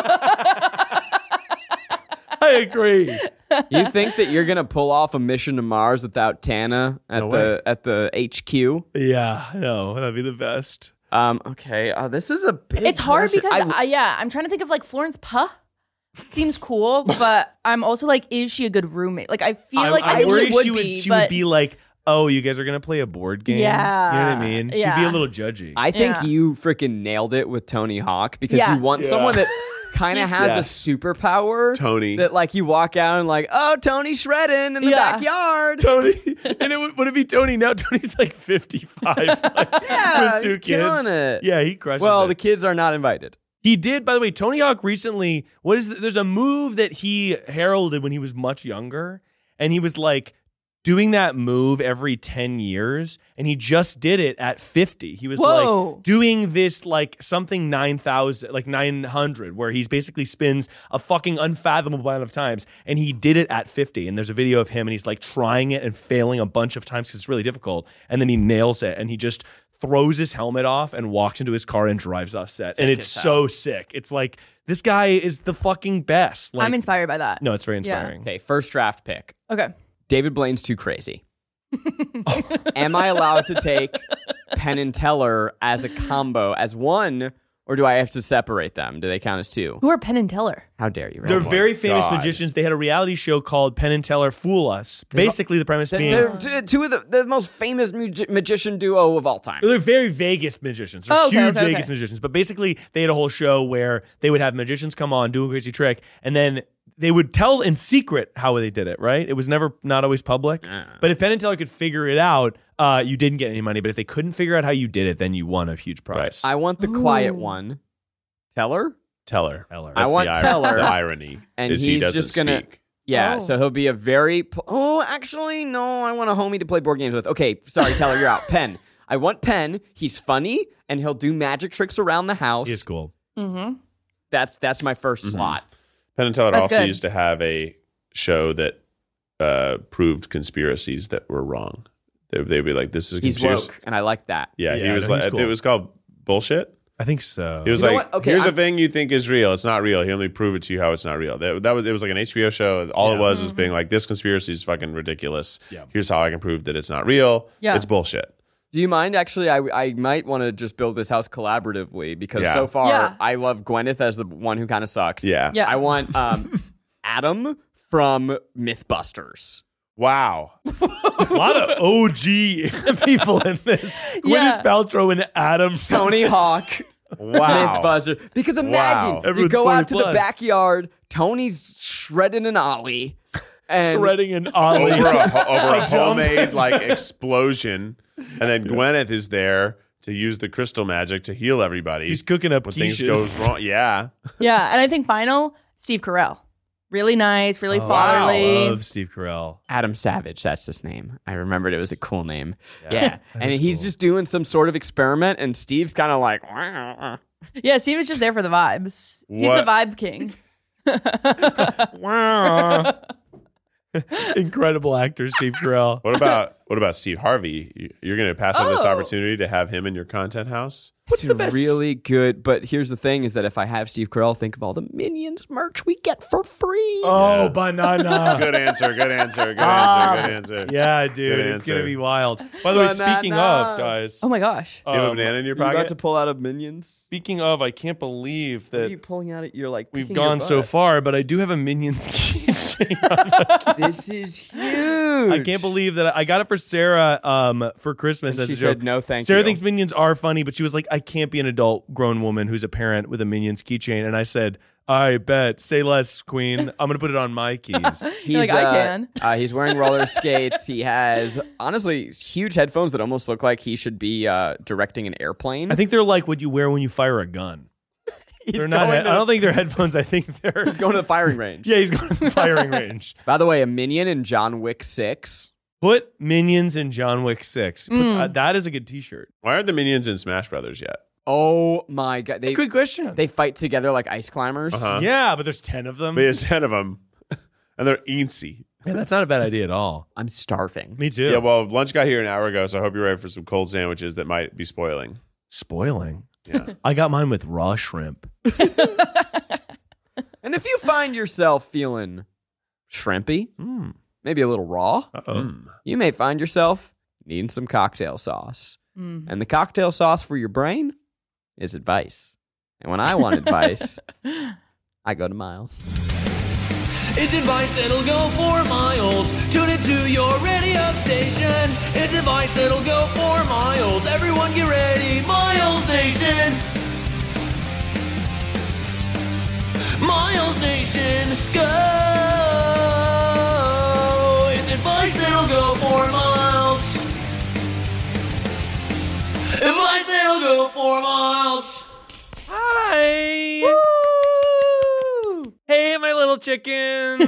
I agree. You think that you're gonna pull off a mission to Mars without Tana at the HQ? Yeah, no, that'd be the best. Okay. This is a big. It's hard question. because I'm trying to think of like Florence Pugh. Seems cool, but I'm also like, is she a good roommate? Like, I feel like I think worry she would be. She but would be like, oh, you guys are gonna play a board game. Yeah. You know what I mean? She'd be Yeah. a little judgy. I think Yeah. you freaking nailed it with Tony Hawk because Yeah. you want someone that kind of has a superpower. Tony. That like you walk out and like, oh, Tony shredding in the Yeah. backyard. Tony, and would it be Tony now? Tony's like 55, like, Yeah, with two he's kids. killing it. Yeah, he crushes Well, it. the kids are not invited. He did, by the way, Tony Hawk recently, there's a move that he heralded when he was much younger, and he was like doing that move every 10 years, and he just did it at 50. He was Whoa. like doing this like something 9,000, like 900, where he's basically spins a fucking unfathomable amount of times, and he did it at 50. And there's a video of him, and he's like trying it and failing a bunch of times because it's really difficult, and then he nails it, and he just throws his helmet off and walks into his car and drives off set. And it's so sick. It's like, this guy is the fucking best. Like, I'm inspired by that. no, it's very inspiring. Okay, first draft pick. Okay. David Blaine's too crazy. Am I allowed to take Penn and Teller as a combo, as one, or do I have to separate them? Do they count as two? Who are Penn and Teller? How dare you? They're Ralph? very famous God. magicians. They had a reality show called Penn and Teller Fool Us. Basically, the premise being They're two of the most famous magician duo of all time. they're very Vegas magicians. They're Oh, okay, huge okay, Vegas okay. magicians. But basically, they had a whole show where they would have magicians come on, do a crazy trick, and then they would tell in secret how they did it, right? It was not always public. But if Penn and Teller could figure it out, you didn't get any money. But if they couldn't figure out how you did it, then you won a huge prize. I want the quiet one. Teller? Teller. Teller. I want the Teller. The irony And is he's he doesn't just gonna. speak. Yeah, Oh. so he'll be a very. Actually, no, I want a homie to play board games with. Okay, sorry, Teller, you're out. Penn. I want Penn. He's funny, and he'll do magic tricks around the house. He's cool. That's my 1st slot. Penn and Teller That's also good. used to have a show that proved conspiracies that were wrong. They'd be like, "This is a He's conspiracy." woke, and I like that. Yeah, Yeah, he was no, like, he's cool. it was called bullshit. I think so. He was You know like, what? Okay, "Here's I'm- a thing you think is real. It's not real. He only prove it to you how it's not real." It was like an HBO show. All it was being like, "This conspiracy is fucking ridiculous. Yeah. Here's how I can prove that it's not real. Yeah. It's bullshit." Do you mind? Actually, I might want to just build this house collaboratively because Yeah. so far Yeah. I love Gwyneth as the one who kind of sucks. Yeah. Yeah. I want Adam from MythBusters. Wow. a lot of OG people in this. Yeah. Gwyneth Paltrow and Adam. Tony Hawk. Wow. MythBusters. Because imagine you Everyone's go 40 out to the plus. backyard, Tony's shredding an ollie, and Shredding an ollie. over a jump. homemade like explosion, and then Gwyneth is there to use the crystal magic to heal everybody. He's cooking up when things quiches. go wrong. Yeah. Yeah, and I think final, Steve Carell. Really nice, really fatherly. I love Steve Carell. Adam Savage, that's his name. I remembered it was a cool name. Yeah. And is he's cool. just doing some sort of experiment, and Steve's kind of like, Yeah, Steve is just there for the vibes. He's What? the vibe king. Incredible actor, Steve Carell. What about Steve Harvey? You're going to pass up this Oh. opportunity to have him in your content house? What's the best? Really good. But here's the thing is that if I have Steve Carell, think of all the Minions merch we get for free. Oh, banana. Good answer. Good answer. Good answer. Good answer. Yeah, dude, Good it's gonna answer. be wild. By the way, Banana. speaking of, guys, Oh my gosh. You have a banana in your You about pocket? to pull out of Minions? speaking of, I can't believe What are that you pulling out? You're like, we've picking your gone so butt. far, but I do have a Minions keychain. This is huge. I can't believe that I got it for Sarah for Christmas And as she a joke. said, "No, thank Sarah you." thinks Minions are funny, but she was like, I can't be an adult grown woman who's a parent with a Minions keychain. And I said, I bet. Say less, Queen. I'm going to put it on my keys. He's like, I can. He's wearing roller skates. He has honestly huge headphones that almost look like he should be directing an airplane. I think they're like what you wear when you fire a gun. They're not. I don't think they're headphones. I think they're. he's going to the firing range. Yeah, he's going to the firing range. By the way, a minion in John Wick 6. Put Minions in John Wick 6. That is a good T-shirt. Why aren't the Minions in Smash Brothers yet? Oh my god, Good question. they fight together like ice climbers. Uh-huh. Yeah, but there's 10 of them. But there's 10 of them, and they're eensy. Man, that's not a bad idea at all. I'm starving. Me too. Yeah, well, lunch got here an hour ago, so I hope you're ready for some cold sandwiches that might be spoiling. Spoiling. Yeah. I got mine with raw shrimp. And if you find yourself feeling shrimpy, maybe a little raw, you may find yourself needing some cocktail sauce. And the cocktail sauce for your brain is advice. And when I want advice, I go to Miles. It's advice that'll go for miles. Tune it to your radio station. It's advice that'll go for miles. Everyone get ready, Miles Nation. Miles Nation, go! It's advice that'll go for miles. Advice that'll go for miles. Hi. Woo! Hey, my little chickens.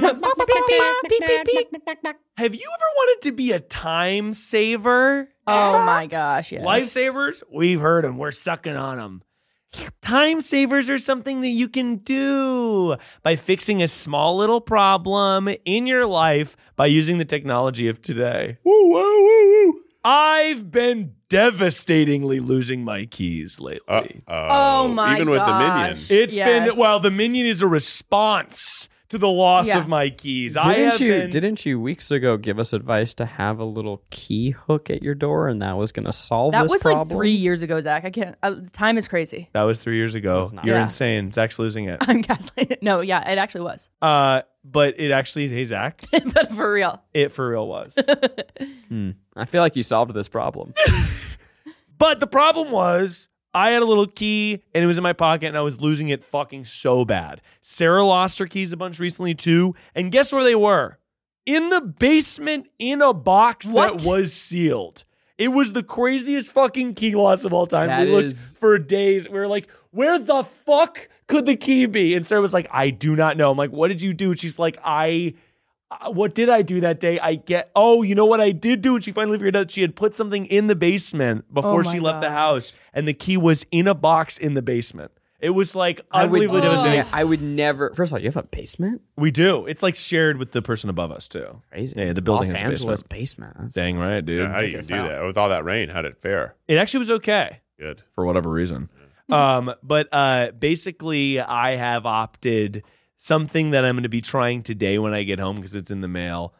Have you ever wanted to be a time saver? Oh my gosh, yes. Lifesavers? We've heard them. We're sucking on them. Time savers are something that you can do by fixing a small little problem in your life by using the technology of today. Woo, woo, woo, woo. I've been devastatingly losing my keys lately. Oh my Even with the gosh. Minion. It's Yes. been, well, the Minion is a response to the loss Yeah. of my keys. Didn't you weeks ago give us advice to have a little key hook at your door, and that was going to solve That this was problem? like 3 years ago, Zach. I can't. Time is crazy. That was 3 years ago. not. You're Yeah. insane. Zach's losing it. I'm gaslighting. No, yeah, it actually was. But it actually, hey, Zach, But for real. it for real was. I feel like you solved this problem. But the problem was I had a little key and it was in my pocket and I was losing it fucking so bad. Sarah lost her keys a bunch recently too. And guess where they were? In the basement in a box What? that was sealed. It was the craziest fucking key loss of all time. That We looked is- for days. We were like, where the fuck could the key be? And Sarah was like, I do not know. I'm like, what did you do? And she's like, what did I do that day? You know what I did do? And she finally figured out she had put something in the basement before Oh my she left the gosh. house. And the key was in a box in the basement. It was like unbelievably devastating. I would never. First of all, you have a basement? We do. It's like shared with the person above us too. Crazy. Yeah, the building Los has a Angeles basement. basement. That's- Dang right, dude. Yeah, how you can do that with all that rain? How'd it fare? It actually was okay. Good. For whatever reason. But basically I have opted something that I'm going to be trying today when I get home because it's in the mail.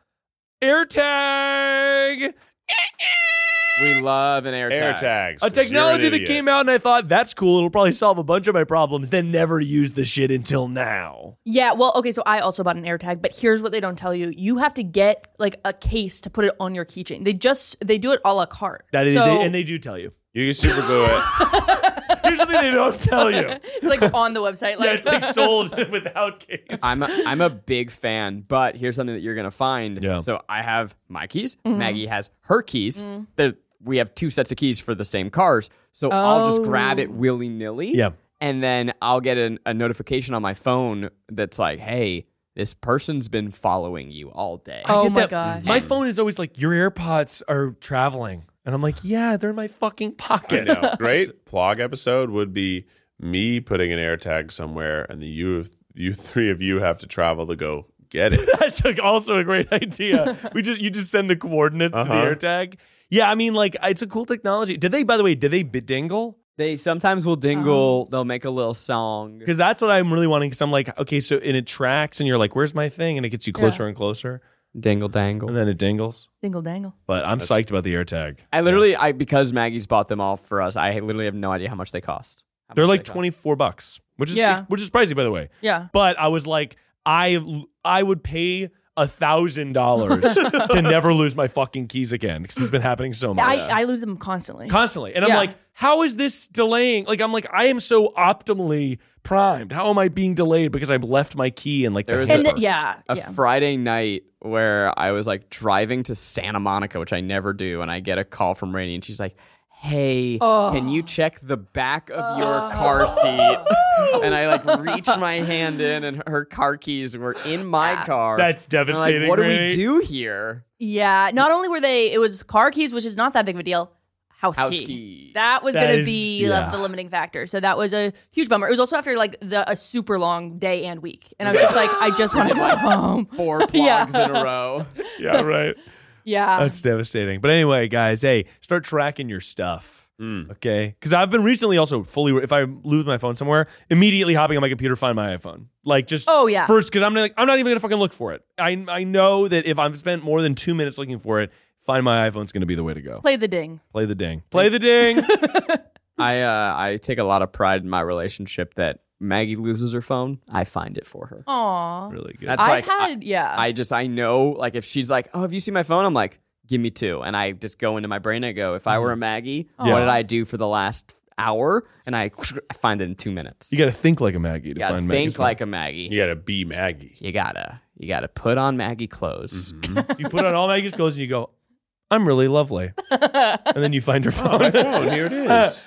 AirTag! We love an AirTag. AirTags. A technology that came out and I thought, that's cool. It'll probably solve a bunch of my problems. Then never used the shit until now. Yeah, well, okay, so I also bought an AirTag, but here's what they don't tell you. You have to get like a case to put it on your keychain. They do it a la carte. That is, So- and they do tell you. You can super glue it. Here's something they don't tell you. It's like on the website. Like, Yeah, it's like sold without case. I'm a big fan, but here's something that you're gonna find. Yeah. So I have my keys. Maggie has her keys. We have two sets of keys for the same cars. So I'll just grab it willy nilly. Yeah. And then I'll get a notification on my phone that's like, hey, this person's been following you all day. Oh Get my that- gosh. My phone is always like, your AirPods are traveling. And I'm like, yeah, they're in my fucking I pocket. know. Great plug episode would be me putting an AirTag somewhere, and you three of you have to travel to go get it. That's like also a great idea. You just send the coordinates to the AirTag. Yeah, I mean, like, it's a cool technology. Did they dingle? They sometimes will dingle. They'll make a little song. Because that's what I'm really wanting. Because I'm like, okay, so and it tracks, and you're like, where's my thing? And it gets you closer and closer, Dingle dangle. and then it dingles. dingle dangle. But I'm psyched about the AirTag. Because Maggie's bought them all for us, I literally have no idea how much they cost. How They're much like they cost. $24, which is Yeah. which is pricey, by the way. Yeah. But I was like, I would pay $1,000 to never lose my fucking keys again because it's been happening so much. I lose them constantly. Constantly. And I'm Yeah. like, how is this delaying? Like, I'm like, I am so optimally primed. How am I being delayed because I've left my key in like There the was hipper? And yeah. a Friday night where I was like driving to Santa Monica, which I never do, and I get a call from Rainey, and she's like, "Hey, can you check the back of your car seat?" And I like reached my hand in, and her car keys were in my car. That's And I'm devastating. like, what do we Rainey. do here? Yeah. Not only were it was car keys, which is not that big of a deal. House key. key. That was That going to is- be yeah. the limiting factor. So that was a huge bummer. It was also after like a super long day and week. And I was just like, I just want to go home. 4 plugs Yeah. in a row. Yeah, right. Yeah. That's devastating. But anyway, guys, hey, start tracking your stuff. Okay, because I've been recently also fully. If I lose my phone somewhere, immediately hopping on my computer, find my iPhone. Like just first, because I'm not even gonna fucking look for it. I know that if I've spent more than 2 minutes looking for it, find my iPhone's gonna be the way to go. Play the ding. Play the ding. Play the ding. I take a lot of pride in my relationship that Maggie loses her phone, I find it for her. Aw. Really good. That's I've like, had, I know, like if she's like, oh, have you seen my phone? I'm like, give me 2. And I just go into my brain. I go, if I were a Maggie, what did I do for the last hour? And I find it in 2 minutes. You got to think like a Maggie to You gotta find Maggie's think like a Maggie. You gotta be Maggie. You gotta put on Maggie clothes. You put on all Maggie's clothes and you go, I'm really lovely. And then you find her phone. My phone, here it is.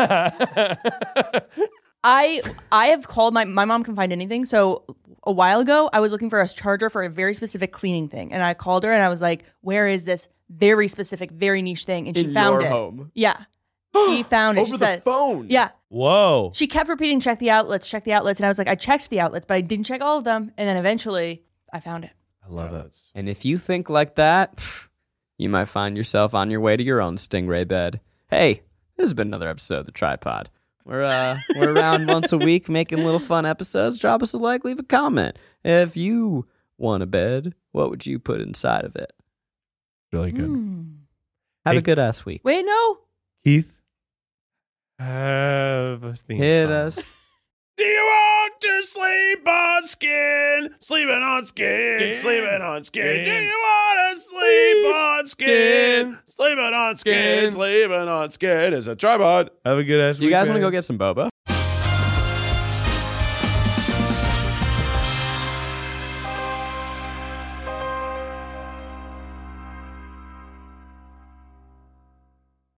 I have called my mom can find anything. So a while ago, I was looking for a charger for a very specific cleaning thing, and I called her and I was like, "Where is this very specific, very niche thing?" And she In found your it. home. Yeah, she found it. Over She the said, phone. "Yeah." Whoa. She kept repeating, check the outlets, and I was like, I checked the outlets, but I didn't check all of them. And then eventually, I found it. I love it. And if you think like that, you might find yourself on your way to your own stingray bed. Hey, this has been another episode of The Tripod. We're around once a week making little fun episodes. Drop us a like, leave a comment. If you want a bed, what would you put inside of it? Really good. Have Hey. a good ass week. Wait, no. Keith, have a theme Hit song. us. Do you want to sleep on skin? Sleeping on skin. Sleeping on skin. Do you want to sleep on skin? Sleeping on skin. Sleeping on skin is a tripod. Have a good ass You guys want to weekend. go get some boba?